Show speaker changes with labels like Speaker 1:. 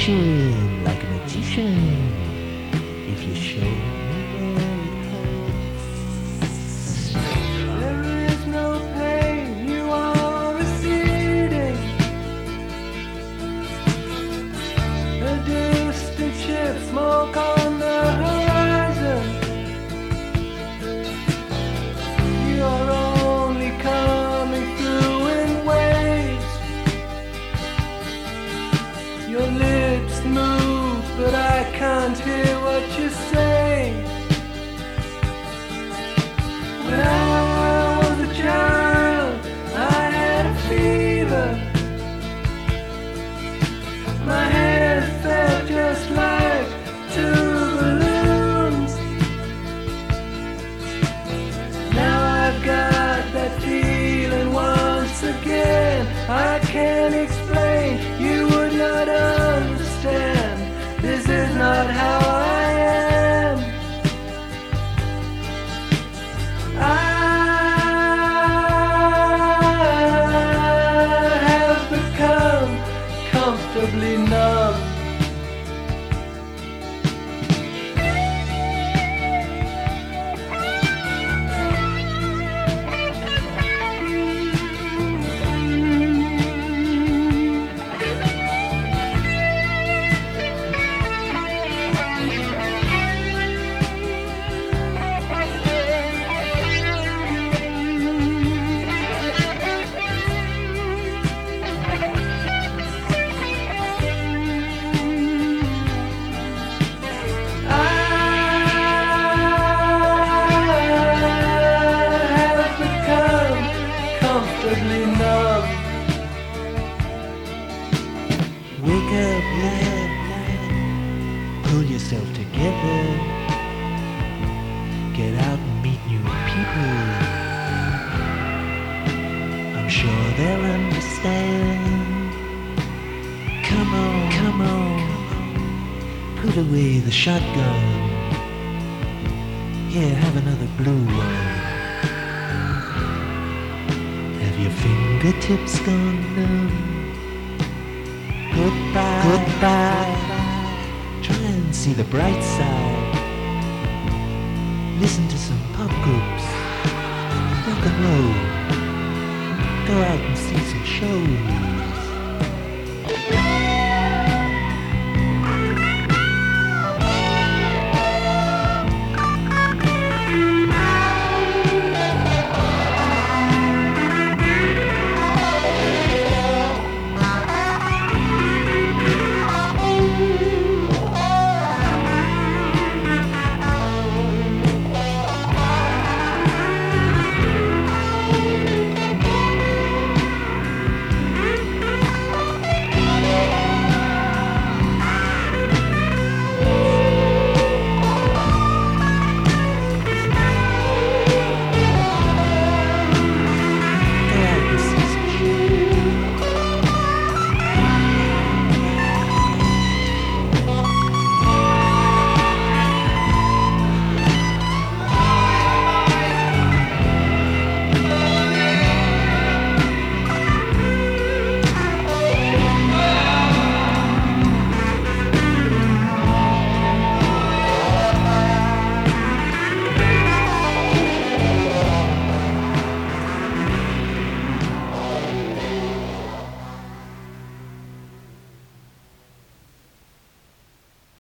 Speaker 1: magician, like a magician. If you show me where it hurts.
Speaker 2: There is no pain, you are receding. A distant ship, smoke on the horizon. You are only coming through in waves. Your lips move, but I can't hear what you're saying. When I was a child, I had a fever. My head felt just like two balloons. Now I've got that feeling once again. I can't explain, you would not understand. This is not how I am. I have become comfortably numb.
Speaker 1: Wake up, lad. Pull yourself together. Get out and meet new people. I'm sure they'll understand. Come on, come on. Put away the shotgun. Here, have another blue one. Have your fingertips gone numb? Goodbye, goodbye. Try and see the bright side. Listen to some pop groups. Rock and roll. Go out and see some shows.